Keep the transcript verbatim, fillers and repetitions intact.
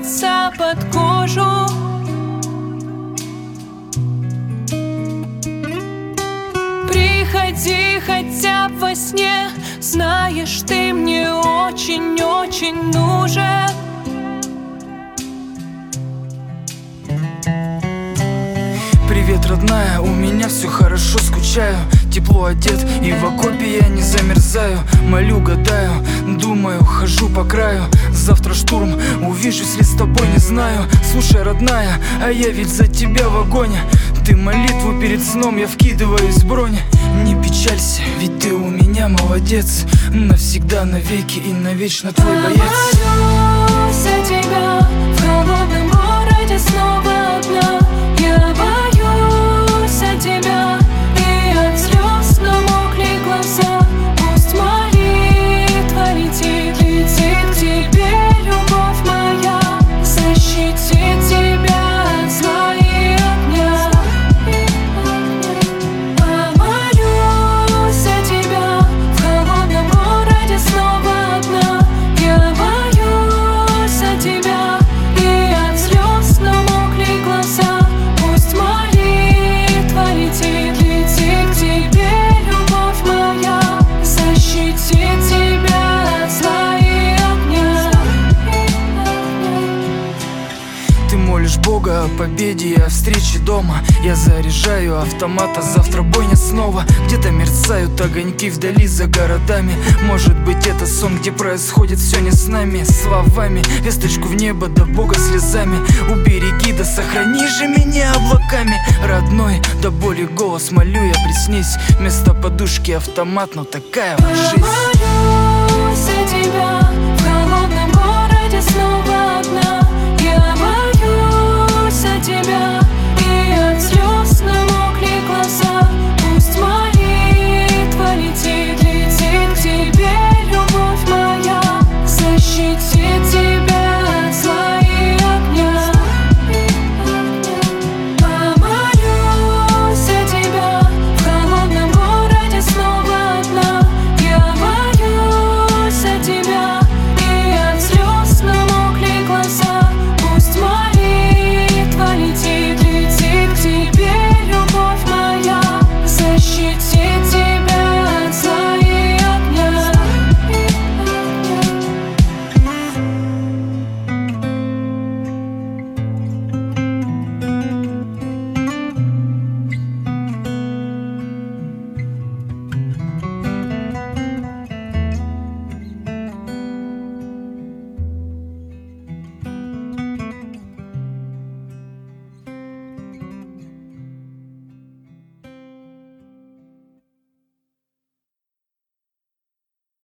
забраться под кожу. Приходи хотя бы во сне, знаешь, ты мне очень-очень нужен. Привет, родная, у меня все хорошо, скучаю. Тепло одет и в окопе я не замерзаю. Молю, гадаю, думаю, хожу по краю. Завтра штурм, увижусь ли с тобой, не знаю. Слушай, родная, а я ведь за тебя в огонь. Ты молитву перед сном, я вкидываюсь в бронь. Не печалься, ведь ты у меня молодец. Навсегда, навеки и навечно твой боец. Молюсь за тебя в холодном городе снова одна. Я боюсь за тебя, и от слез намокли глаза. Пусть молитва летит, летит к тебе, любовь моя. Защитит тебя от зла и огня. Молюсь за тебя в холодном городе снова одна. Я боюсь за тебя, и от слез намокли глаза. Пусть молитва летит, летит к тебе, любовь моя. Защитит тебя от зла и огня. Ты молишь Бога о победе и о встрече дома. Я заряжаю автомат, а завтра бойня снова. Где-то мерцают огоньки вдали за городами. Может быть, это сон, где происходит все не с нами. Словами, весточку в небо, да Бога слезами. Убереги, да сохрани же меня облаками. Родной, до боли голос молю я, приснись. Вместо подушки автомат, но такая вот жизнь.